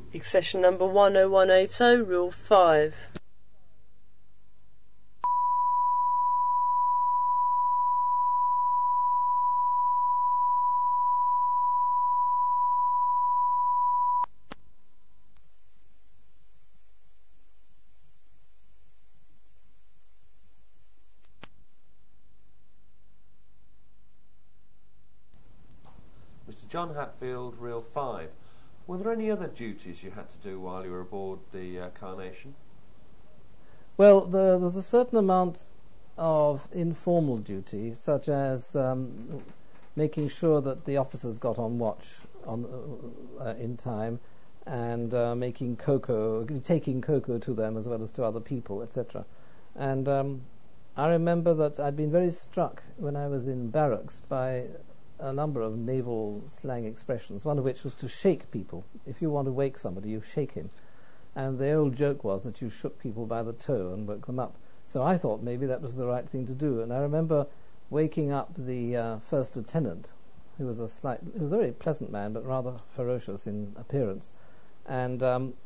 Accession number 10180, Rule 5. Mr. John Hatfield, Reel 5. Were there any other duties you had to do while you were aboard the Carnation? Well, there was a certain amount of informal duty, such as making sure that the officers got on watch in time, and making cocoa, taking cocoa to them as well as to other people, etc. And I remember that I'd been very struck when I was in barracks by a number of naval slang expressions, one of which was to shake people. If you want to wake somebody, you shake him. And the old joke was that you shook people by the toe and woke them up. So I thought maybe that was the right thing to do. And I remember waking up the first lieutenant, who was a very pleasant man, but rather ferocious in appearance. And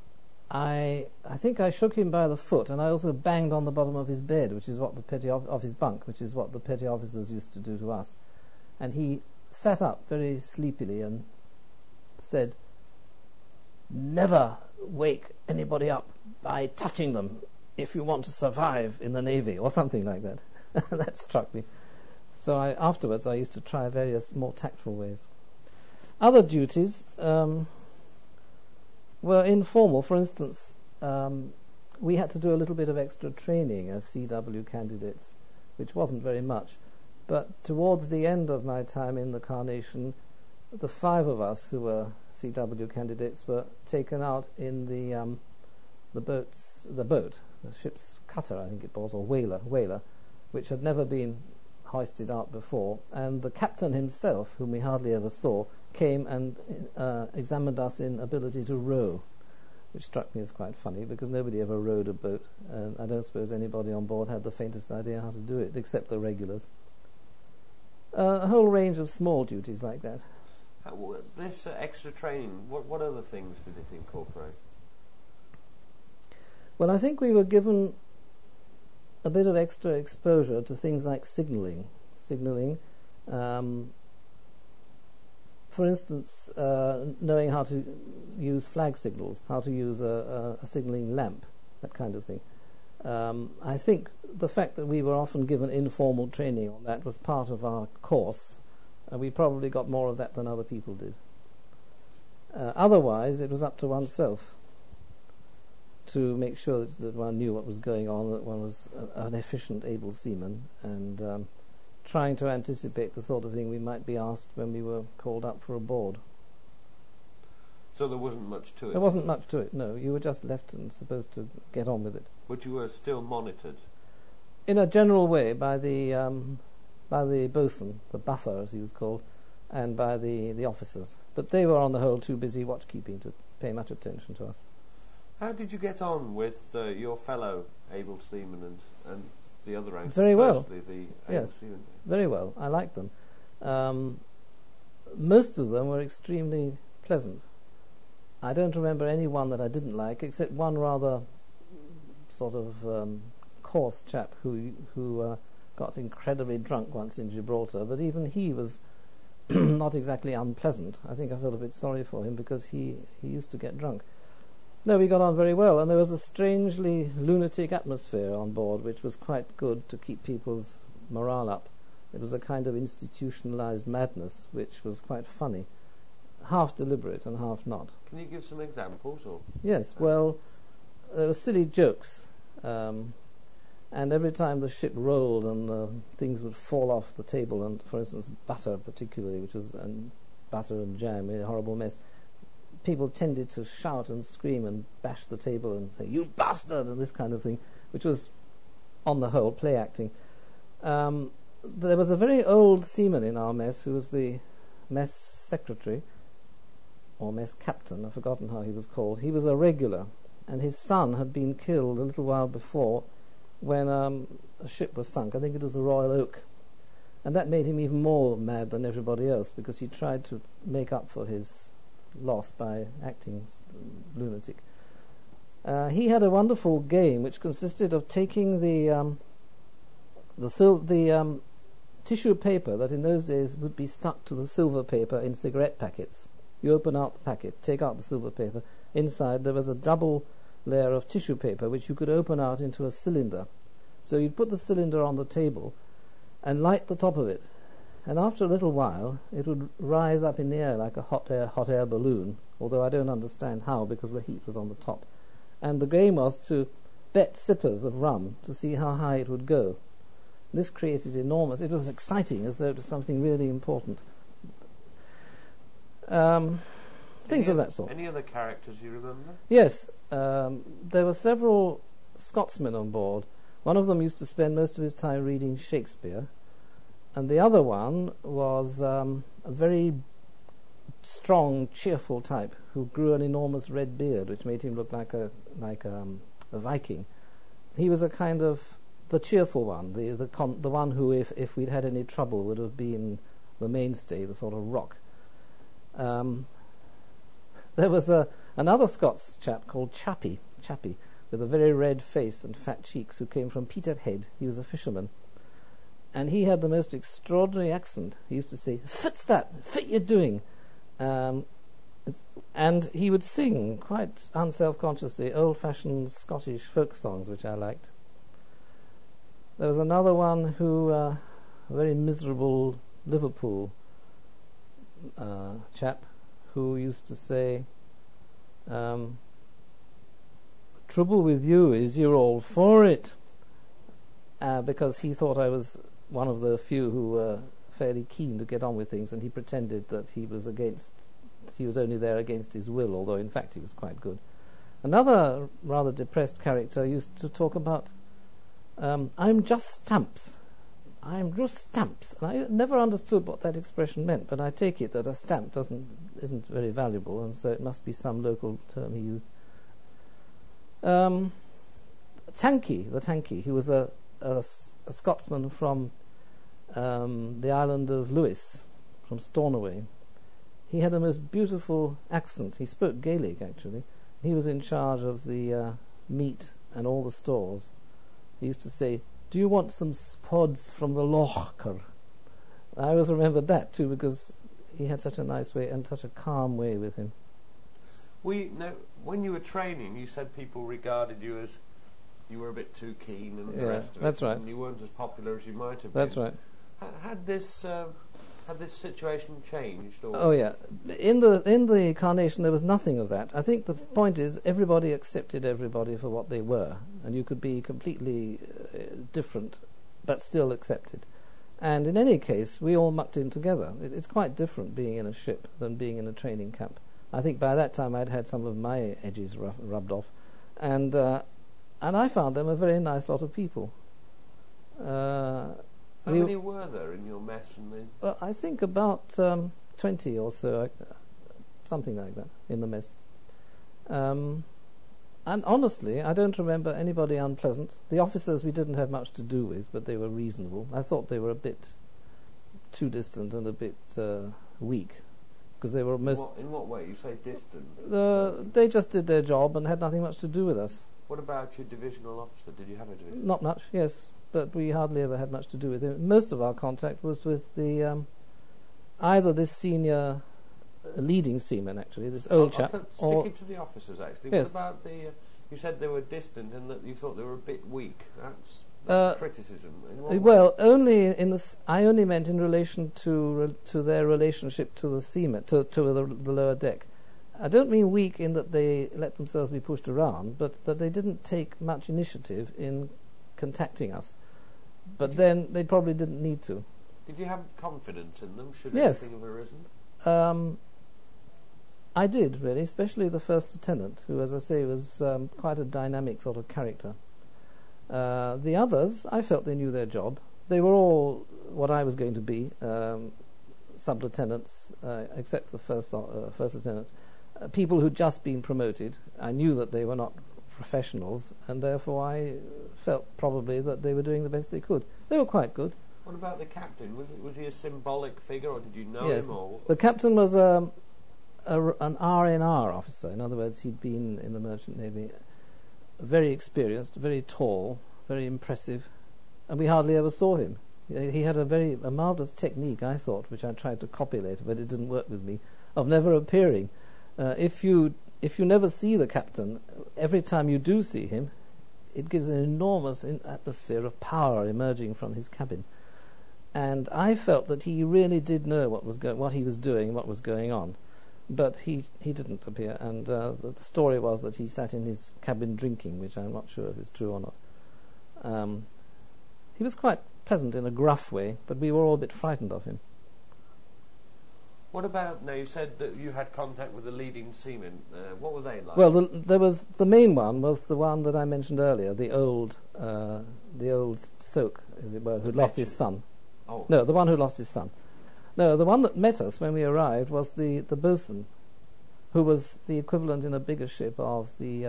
I think I shook him by the foot, and I also banged on the bottom of his bed, which is what the of his bunk, which is what the petty officers used to do to us. And he sat up very sleepily and said, "Never wake anybody up by touching them if you want to survive in the Navy," or something like that. That struck me. So afterwards I used to try various more tactful ways. Other duties were informal. For instance, we had to do a little bit of extra training as CW candidates, which wasn't very much. But towards the end of my time in the Carnation, the 5 of us who were CW candidates were taken out in the ship's cutter, I think it was, or whaler, which had never been hoisted out before. And the captain himself, whom we hardly ever saw, came and examined us in ability to row, which struck me as quite funny because nobody ever rowed a boat, and I don't suppose anybody on board had the faintest idea how to do it, except the regulars. A whole range of small duties like that. This extra training, what other things did it incorporate? Well, I think we were given a bit of extra exposure to things like signalling. For instance, knowing how to use flag signals, how to use a signalling lamp, that kind of thing. I think the fact that we were often given informal training on that was part of our course, and we probably got more of that than other people did. Otherwise, it was up to oneself to make sure that one knew what was going on, that one was an efficient, able seaman, and trying to anticipate the sort of thing we might be asked when we were called up for a board. So there wasn't much to it? There wasn't much to it, no. You were just left and supposed to get on with it. But you were still monitored? In a general way, by the boatswain, the buffer as he was called, and by the officers. But they were on the whole too busy watchkeeping to pay much attention to us. How did you get on with your fellow able seamen and the other ranks? Very well. Yes, seamen. Very well. I liked them. Most of them were extremely pleasant. I don't remember any one that I didn't like, except one rather sort of coarse chap who got incredibly drunk once in Gibraltar, but even he was not exactly unpleasant. I think I felt a bit sorry for him because he used to get drunk. No, we got on very well, and there was a strangely lunatic atmosphere on board, which was quite good to keep people's morale up. It was a kind of institutionalized madness, which was quite funny, half deliberate and half not. Can you give some examples? Or? Yes, well, there were silly jokes, and every time the ship rolled and things would fall off the table, and for instance butter particularly, butter and jam, a horrible mess, people tended to shout and scream and bash the table and say, "You bastard!" and this kind of thing, which was, on the whole, play acting. There was a very old seaman in our mess who was the mess secretary, or mess captain, I've forgotten how he was called. He was a regular, and his son had been killed a little while before when a ship was sunk. I think it was the Royal Oak. And that made him even more mad than everybody else, because he tried to make up for his loss by acting lunatic. He had a wonderful game which consisted of taking the tissue paper that in those days would be stuck to the silver paper in cigarette packets. You open out the packet, take out the silver paper. Inside there was a double layer of tissue paper which you could open out into a cylinder. So you'd put the cylinder on the table and light the top of it. And after a little while it would rise up in the air like a hot air balloon, although I don't understand how because the heat was on the top. And the game was to bet sippers of rum to see how high it would go. This created enormous... It was exciting, as though it was something really important. Things of that sort. Any other characters you remember? Yes. There were several Scotsmen on board. One of them used to spend most of his time reading Shakespeare, and the other one was a very strong, cheerful type who grew an enormous red beard, which made him look like a Viking. He was a kind of the cheerful one, the one who, if we'd had any trouble, would have been the mainstay, the sort of rock. There was another Scots chap called Chappie, with a very red face and fat cheeks, who came from Peterhead. He was a fisherman. And he had the most extraordinary accent. He used to say, "Fit's that, fit you're doing." And he would sing, quite unself-consciously, old-fashioned Scottish folk songs, which I liked. There was another one who, a very miserable Liverpool chap, who used to say, "The trouble with you is you're all for it," because he thought I was one of the few who were fairly keen to get on with things, and he pretended that he was only there against his will, although in fact he was quite good. Another rather depressed character used to talk about, "I'm just stamps. I'm just stamps." And I never understood what that expression meant, but I take it that a stamp isn't very valuable, and so it must be some local term he used. Tanky, who was a Scotsman from the island of Lewis, from Stornoway. He had a most beautiful accent. He spoke Gaelic, actually. He was in charge of the meat and all the stores. He used to say, "Do you want some spods from the lochar?" I always remembered that too, because he had such a nice way and such a calm way with him. When you were training, you said people regarded you as you were a bit too keen and the rest of it. That's right. And you weren't as popular as you might have been. That's right. Had this situation changed? Or? Oh yeah, in the Carnation there was nothing of that. I think the point is everybody accepted everybody for what they were, and you could be completely different, but still accepted. And in any case, we all mucked in together. It's quite different being in a ship than being in a training camp. I think by that time I'd had some of my edges rubbed off, and I found them a very nice lot of people. How many were there in your mess? I think about 20 or so, something like that, in the mess. And honestly, I don't remember anybody unpleasant. The officers we didn't have much to do with, but they were reasonable. I thought they were a bit too distant and a bit weak, because they were most... In what way? You say distant? They just did their job and had nothing much to do with us. What about your divisional officer? Did you have a divisional? Not much, yes. But we hardly ever had much to do with him. Most of our contact was with the either this senior leading seaman, actually, this old chap. Sticking to the officers, actually. Yes. What about you said they were distant and that you thought they were a bit weak. That's criticism. Well, I only meant in relation to their relationship to the seamen, to the lower deck. I don't mean weak in that they let themselves be pushed around, but that they didn't take much initiative in contacting us. But then they probably didn't need to. Did you have confidence in them, should Yes. anything have arisen? I did, really, especially the first lieutenant, who, as I say, was quite a dynamic sort of character. The others, I felt they knew their job. They were all what I was going to be, sub-lieutenants, except for the first lieutenant. People who'd just been promoted. I knew that they were not professionals, and therefore I felt probably that they were doing the best they could. They were quite good. What about the captain? Was he a symbolic figure, or did you know Yes. him? Or The captain was a an RNR officer. In other words, he'd been in the Merchant Navy, very experienced, very tall, very impressive, and we hardly ever saw him. He had a marvellous technique, I thought, which I tried to copy later, but it didn't work with me, of never appearing. If you never see the captain, every time you do see him, it gives an enormous atmosphere of power emerging from his cabin. And I felt that he really did know what he was doing, what was going on. But he didn't appear, and the story was that he sat in his cabin drinking, which I'm not sure if it's true or not. He was quite pleasant in a gruff way, but we were all a bit frightened of him. What about, now you said that you had contact with the leading seamen. What were they like? Well, the main one was the one that I mentioned earlier, the old soak, as it were, who'd lost his son. Oh. No, the one who lost his son. No, the one that met us when we arrived was the bosun, who was the equivalent in a bigger ship of the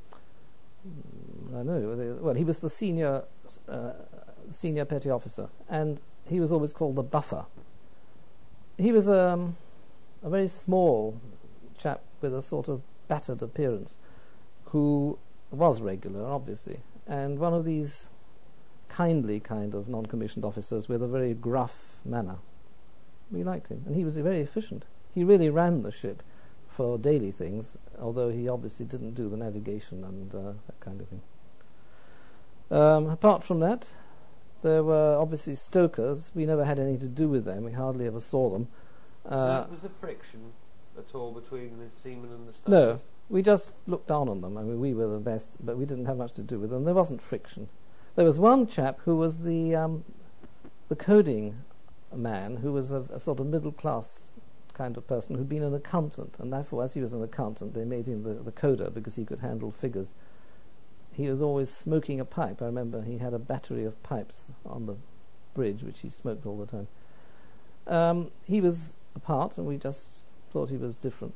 he was the senior petty officer, and he was always called the buffer. He was a very small chap with a sort of battered appearance, who was regular, obviously, and one of these kindly kind of non-commissioned officers with a very gruff manner. We liked him, and he was very efficient. He really ran the ship for daily things, although he obviously didn't do the navigation and that kind of thing. Apart from that, there were obviously stokers. We never had anything to do with them. We hardly ever saw them. So was there friction at all between the seamen and the stokers? No, we just looked down on them. I mean, we were the best, but we didn't have much to do with them. There wasn't friction. There was one chap who was the coding man, who was a sort of middle-class kind of person who'd been an accountant, and therefore, as he was an accountant, they made him the coder because he could handle figures. He was always smoking a pipe. I remember he had a battery of pipes on the bridge, which he smoked all the time. He was apart, and we just thought he was different.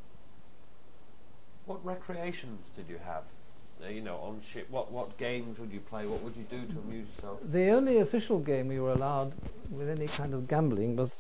What recreations did you have? On ship, what games would you play? What would you do to amuse yourself? The only official game we were allowed with any kind of gambling was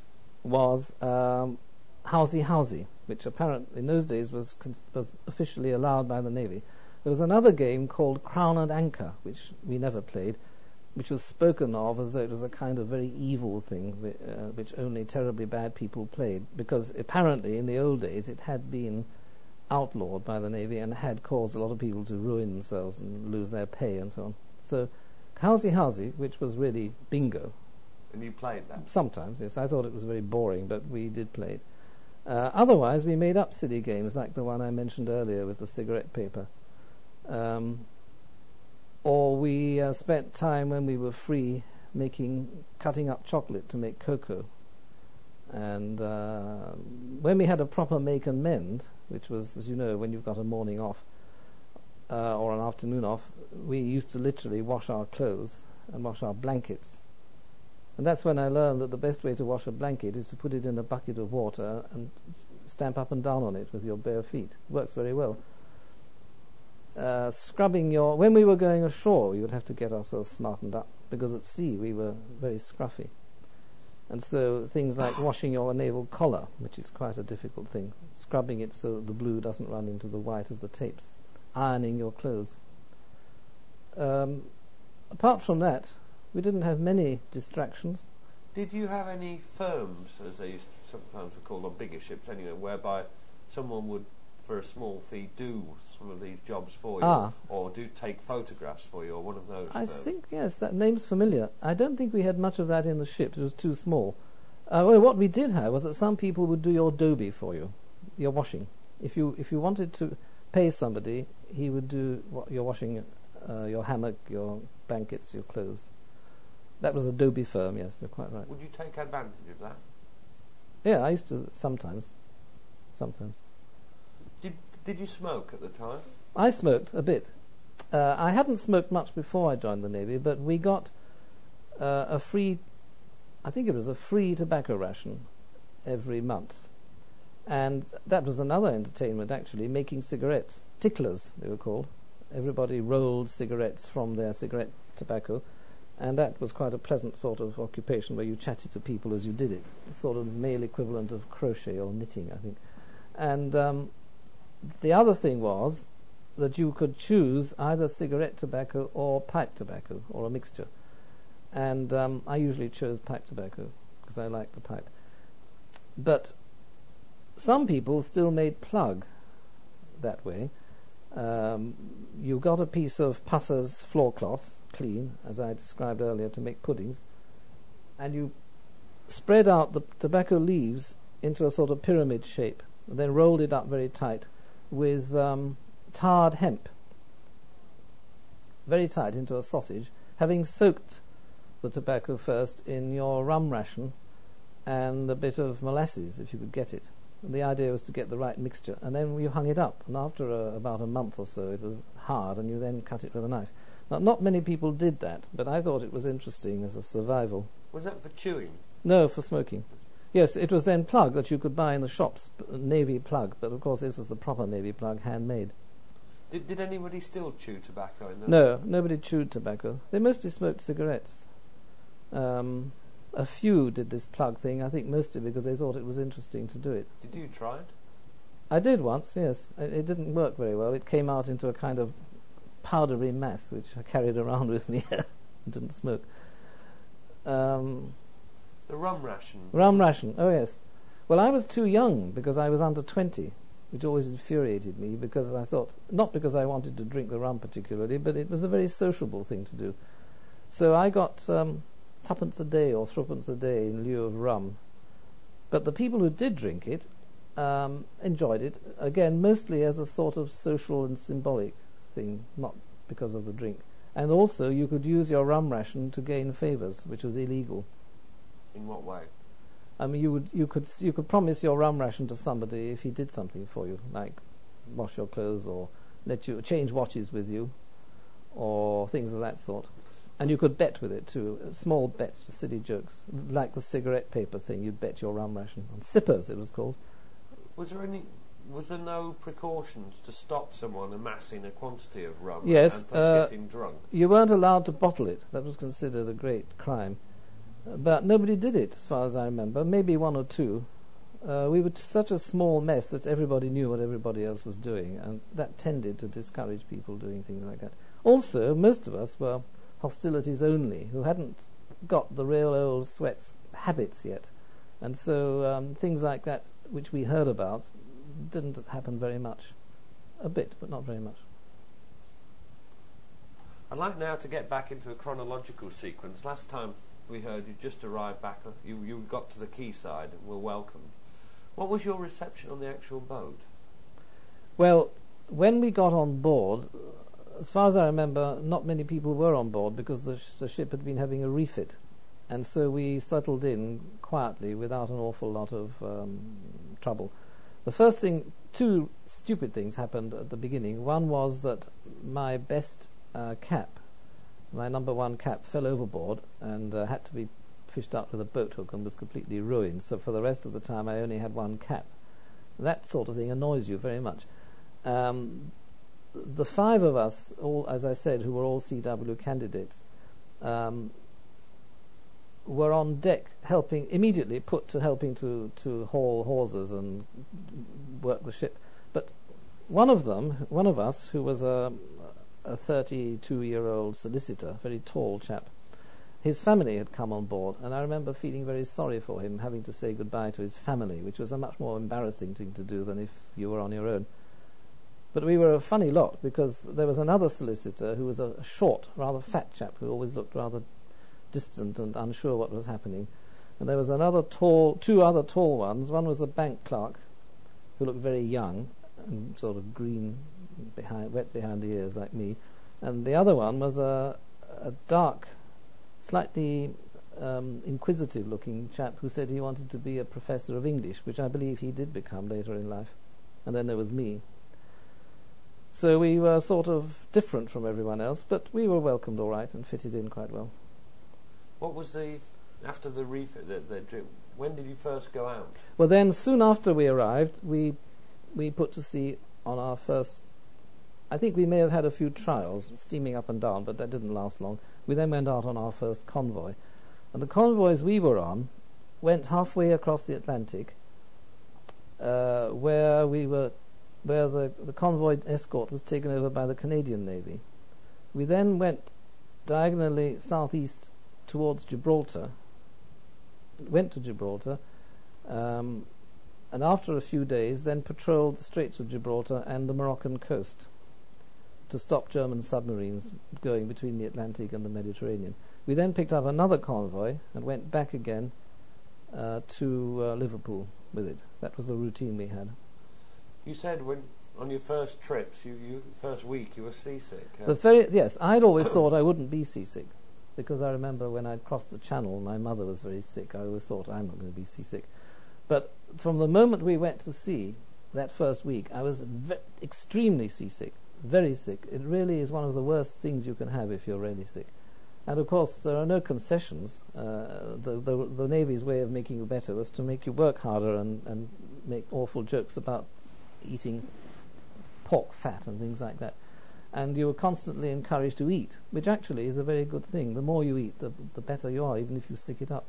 Housey, which apparently in those days was officially allowed by the Navy. There was another game called Crown and Anchor, which we never played, which was spoken of as though it was a kind of very evil thing, which only terribly bad people played, because apparently in the old days it had been outlawed by the Navy and had caused a lot of people to ruin themselves and lose their pay and so on. So Housey, which was really bingo. And you played that? Sometimes, yes. I thought it was very boring, but we did play it. Otherwise, we made up silly games like the one I mentioned earlier with the cigarette paper. Or we spent time when we were free cutting up chocolate to make cocoa. And when we had a proper make and mend, which was, as you know, when you've got a morning off or an afternoon off, we used to literally wash our clothes and wash our blankets. And that's when I learned that the best way to wash a blanket is to put it in a bucket of water and stamp up and down on it with your bare feet. It works very well. When we were going ashore, we would have to get ourselves smartened up, because at sea we were very scruffy. And so things like washing your naval collar, which is quite a difficult thing, scrubbing it so that the blue doesn't run into the white of the tapes, ironing your clothes. Apart from that, we didn't have many distractions. Did you have any firms, as they used to sometimes call them, bigger ships anyway, whereby someone would, for a small fee, do some of these jobs for you, or do take photographs for you, or one of those? I think, yes, that name's familiar. I don't think we had much of that in the ship. It was too small. Well, what we did have was that some people would do your doby for you, your washing. If you wanted to pay somebody, he would do your washing, your hammock, your blankets, your clothes. That was a doby firm, yes, you're quite right. Would you take advantage of that? Yeah, I used to sometimes. Did you smoke at the time? I smoked a bit. I hadn't smoked much before I joined the Navy, but we got a free tobacco ration every month. And that was another entertainment, actually, making cigarettes. Ticklers, they were called. Everybody rolled cigarettes from their cigarette tobacco, and that was quite a pleasant sort of occupation where you chatted to people as you did it. It's sort of male equivalent of crochet or knitting, I think. And the other thing was that you could choose either cigarette tobacco or pipe tobacco, or a mixture. And I usually chose pipe tobacco because I liked the pipe. But some people still made plug that way. You got a piece of Pusser's floor cloth, clean, as I described earlier, to make puddings, and you spread out the tobacco leaves into a sort of pyramid shape, and then rolled it up very tight with tarred hemp, very tight into a sausage, having soaked the tobacco first in your rum ration and a bit of molasses, if you could get it. And the idea was to get the right mixture, and then you hung it up, and after about a month or so it was hard, and you then cut it with a knife. Now, not many people did that, but I thought it was interesting as a survival. Was that for chewing? No, for smoking. Yes, it was then plug that you could buy in the shops, navy plug, but of course this was the proper navy plug, handmade. Did anybody still chew tobacco in those? No, nobody chewed tobacco. They mostly smoked cigarettes. A few did this plug thing, I think mostly because they thought it was interesting to do it. Did you try it? I did once, yes. It didn't work very well. It came out into a kind of powdery mass, which I carried around with me and didn't smoke. The rum ration? Rum ration, oh yes. Well, I was too young because I was under 20, which always infuriated me because I thought, not because I wanted to drink the rum particularly, but it was a very sociable thing to do. So I got twopence a day or threepence a day in lieu of rum. But the people who did drink it enjoyed it, again, mostly as a sort of social and symbolic thing, not because of the drink. And also you could use your rum ration to gain favours, which was illegal. In what way? I mean, you could promise your rum ration to somebody if he did something for you, like wash your clothes or let you change watches with you, or things of that sort. And you could bet with it too, small bets for silly jokes, like the cigarette paper thing. You'd bet your rum ration on sippers, it was called. Was there no precautions to stop someone amassing a quantity of rum yes, and thus getting drunk? You weren't allowed to bottle it. That was considered a great crime. But nobody did it, as far as I remember. Maybe one or two. We were such a small mess that everybody knew what everybody else was doing, and that tended to discourage people doing things like that. Also, most of us were hostilities only, who hadn't got the real old sweats habits yet. And so things like that, which we heard about, didn't happen very much. A bit, but not very much. I'd like now to get back into a chronological sequence. Last time we heard you just arrived back, you got to the quayside and were welcomed. What was your reception on the actual boat? Well, when we got on board, as far as I remember, not many people were on board because the ship had been having a refit. And so we settled in quietly without an awful lot of trouble. The first thing, two stupid things happened at the beginning. One was that my best cap, my number one cap, fell overboard and had to be fished out with a boat hook and was completely ruined. So for the rest of the time I only had one cap. That sort of thing annoys you very much. The five of us, all, as I said, who were all CW candidates, were on deck helping to haul hawsers and work the ship. But one of us, who was a 32-year-old solicitor, very tall chap, his family had come on board, and I remember feeling very sorry for him, having to say goodbye to his family, which was a much more embarrassing thing to do than if you were on your own. But we were a funny lot, because there was another solicitor who was a short, rather fat chap who always looked rather distant and unsure what was happening. And there was two other tall ones. One was a bank clerk who looked very young and sort of green, wet behind the ears like me. And the other one was a dark, slightly inquisitive-looking chap who said he wanted to be a professor of English, which I believe he did become later in life. And then there was me. So we were sort of different from everyone else, but we were welcomed all right and fitted in quite well. What was after the refit, when did you first go out? Well, then, soon after we arrived, we put to sea on our first... I think we may have had a few trials, steaming up and down, but that didn't last long. We then went out on our first convoy. And the convoys we were on went halfway across the Atlantic, where the convoy escort was taken over by the Canadian Navy. We then went diagonally southeast towards Gibraltar, went to Gibraltar, and after a few days then patrolled the Straits of Gibraltar and the Moroccan coast to stop German submarines going between the Atlantic and the Mediterranean. We then picked up another convoy and went back again to Liverpool with it. That was the routine we had. You said when on your first trips, first week, you were seasick. Yes, I'd always thought I wouldn't be seasick, because I remember when I'd crossed the Channel, my mother was very sick. I always thought, I'm not going to be seasick. But from the moment we went to sea, that first week, I was extremely seasick, very sick. It really is one of the worst things you can have if you're really sick. And of course, there are no concessions. The Navy's way of making you better was to make you work harder and make awful jokes about eating pork fat and things like that. And you were constantly encouraged to eat, which actually is a very good thing. The more you eat, the better you are, even if you stick it up.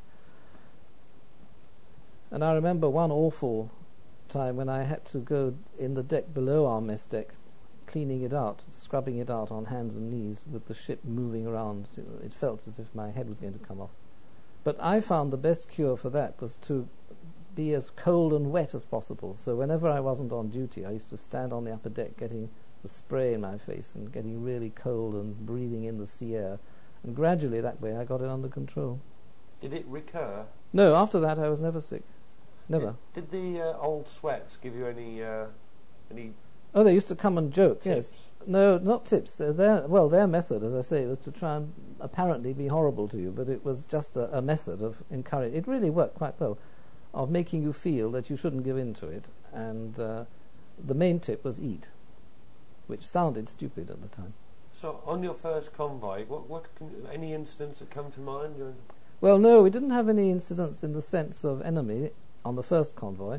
And I remember one awful time when I had to go in the deck below our mess deck, cleaning it out, scrubbing it out on hands and knees with the ship moving around. It felt as if my head was going to come off. But I found the best cure for that was to be as cold and wet as possible. So whenever I wasn't on duty, I used to stand on the upper deck getting the spray in my face and getting really cold and breathing in the sea air. And gradually that way I got it under control. Did it recur? No, after that I was never sick. Never. Did the old sweats give you any... Oh, they used to come and joke, tips? Yes. No, not tips. Their method, as I say, was to try and apparently be horrible to you, but it was just a method of encouraging. It really worked quite well, of making you feel that you shouldn't give in to it. And the main tip was eat, which sounded stupid at the time. So, on your first convoy, any incidents that come to mind? Well, no, we didn't have any incidents in the sense of enemy on the first convoy.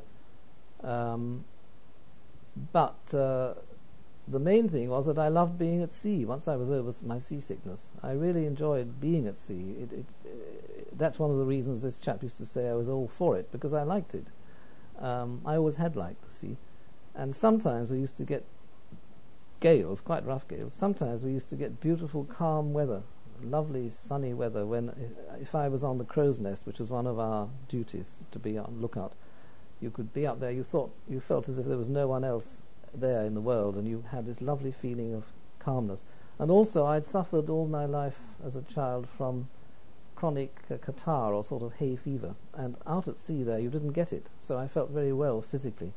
But the main thing was that I loved being at sea. Once I was over my seasickness, I really enjoyed being at sea. That's one of the reasons this chap used to say I was all for it, because I liked it. I always had liked the sea. And sometimes we used to get gales, quite rough gales. Sometimes we used to get beautiful, calm weather, lovely, sunny weather. If I was on the crow's nest, which was one of our duties to be on lookout, you could be up there, you felt as if there was no one else there in the world, and you had this lovely feeling of calmness. And also, I'd suffered all my life as a child from chronic catarrh, or sort of hay fever, and out at sea there you didn't get it, so I felt very well physically.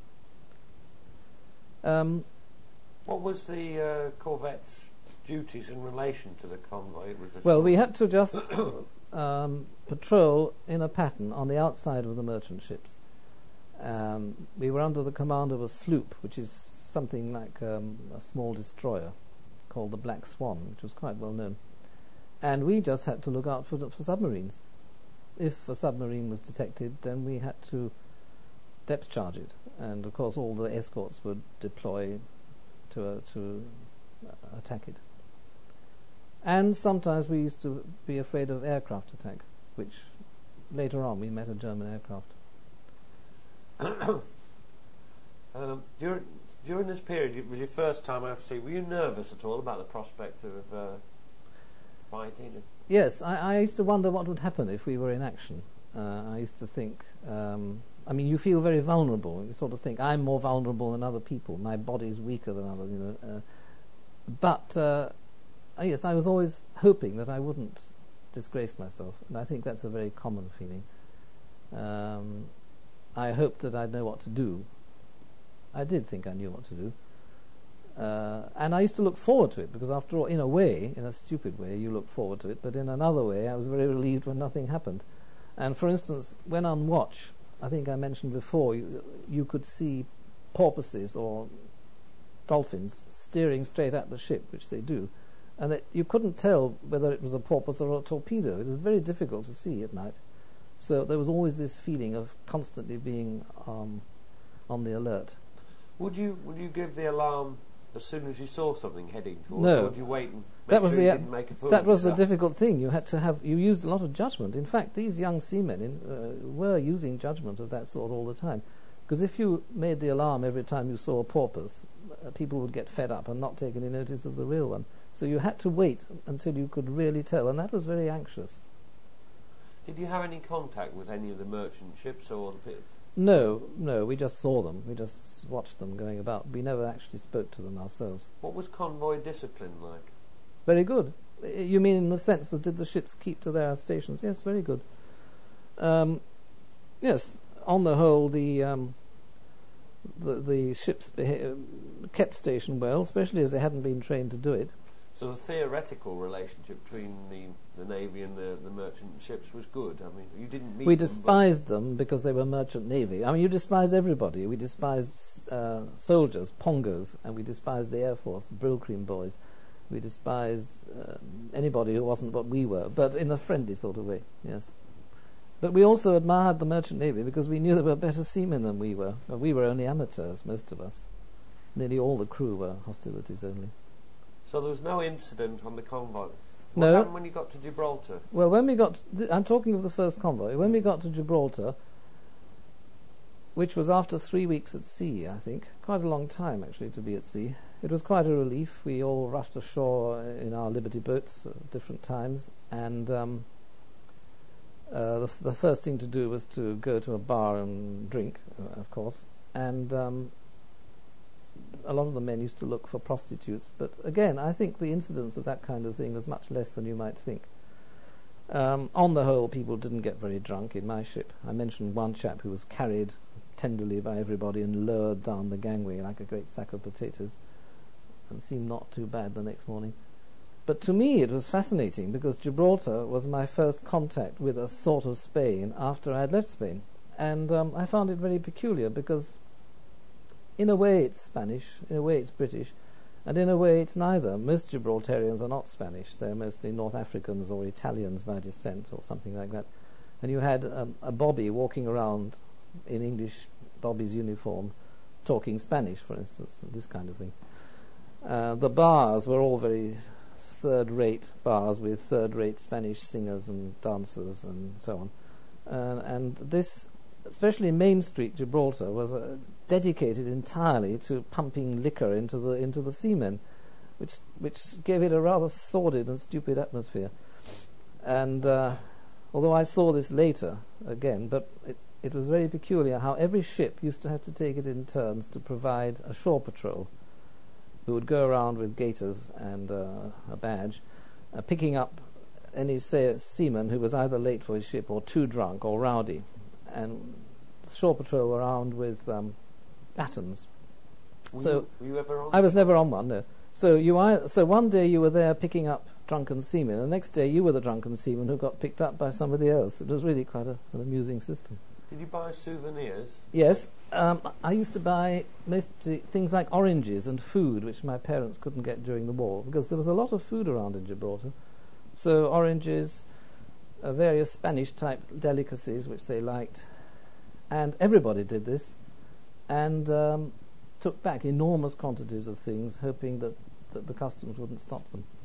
What was the corvette's duties in relation to the convoy? We had to just patrol in a pattern on the outside of the merchant ships. We were under the command of a sloop, which is something like a small destroyer called the Black Swan, which was quite well known. And we just had to look out for submarines. If a submarine was detected, then we had to depth charge it. And of course all the escorts would deploy to attack it. And sometimes we used to be afraid of aircraft attack, which later on we met a German aircraft. During this period, it was your first time out to sea. Were you nervous at all about the prospect of fighting? Yes, I used to wonder what would happen if we were in action. I used to think, you feel very vulnerable. You sort of think, I'm more vulnerable than other people. My body's weaker than others, But yes, I was always hoping that I wouldn't disgrace myself, and I think that's a very common feeling. I hoped that I'd know what to do. I did think I knew what to do. And I used to look forward to it, because after all, in a way, in a stupid way, you look forward to it, but in another way, I was very relieved when nothing happened. And for instance, when on watch, I think I mentioned before, you could see porpoises or dolphins steering straight at the ship, which they do, and that you couldn't tell whether it was a porpoise or a torpedo. It was very difficult to see at night. So there was always this feeling of constantly being on the alert. Would you give the alarm as soon as you saw something heading towards? No. Or would you wait and make sure you didn't make a fool of yourself? That was the difficult thing. You used a lot of judgment. In fact, these young seamen were using judgment of that sort all the time. Because if you made the alarm every time you saw a porpoise, people would get fed up and not take any notice of the real one. So you had to wait until you could really tell, and that was very anxious. Did you have any contact with any of the merchant ships or the No, we just saw them. We just watched them going about. We never actually spoke to them ourselves. What was convoy discipline like? Very good. You mean in the sense of did the ships keep to their stations? Yes, very good. Yes, on the whole, the ships kept station well, especially as they hadn't been trained to do it. So the theoretical relationship between the Navy and the merchant ships was good. I mean, you didn't meet We them, despised them because they were merchant navy. I mean, you despise everybody. We despised soldiers, pongos, and we despised the Air Force, Brylcreem boys. We despised anybody who wasn't what we were, but in a friendly sort of way, yes. But we also admired the merchant navy because we knew they were better seamen than we were. Well, we were only amateurs, most of us. Nearly all the crew were hostilities only. So there was no incident on the convoy? No. What happened when you got to Gibraltar? Well, when we got... I'm talking of the first convoy. When we got to Gibraltar, which was after 3 weeks at sea, I think, quite a long time, actually, to be at sea, it was quite a relief. We all rushed ashore in our Liberty boats at different times, and the first thing to do was to go to a bar and drink, of course, and a lot of the men used to look for prostitutes, but again, I think the incidence of that kind of thing was much less than you might think. On the whole, people didn't get very drunk in my ship. I mentioned one chap who was carried tenderly by everybody and lowered down the gangway like a great sack of potatoes, and seemed not too bad the next morning. But to me it was fascinating because Gibraltar was my first contact with a sort of Spain after I had left Spain, and I found it very peculiar because in a way it's Spanish, in a way it's British, and in a way it's neither. Most Gibraltarians are not Spanish. They're mostly North Africans or Italians by descent or something like that. And you had a Bobby walking around in English Bobby's uniform talking Spanish, for instance, this kind of thing. The bars were all very third-rate bars with third-rate Spanish singers and dancers and so on. And this, especially Main Street, Gibraltar, was dedicated entirely to pumping liquor into the seamen, which gave it a rather sordid and stupid atmosphere. And although I saw this later again, but it was very peculiar how every ship used to have to take it in turns to provide a shore patrol who would go around with gaiters and a badge, picking up any seaman who was either late for his ship or too drunk or rowdy. And the shore patrol were armed with batons. Were you ever on? I was never on one, no. So one day you were there picking up drunken seamen, and the next day you were the drunken seaman who got picked up by somebody else. It was really quite an amusing system. Did you buy souvenirs? Yes. I used to buy mostly things like oranges and food, which my parents couldn't get during the war, because there was a lot of food around in Gibraltar. So oranges, various Spanish-type delicacies, which they liked, and everybody did this, and took back enormous quantities of things, hoping that the customs wouldn't stop them.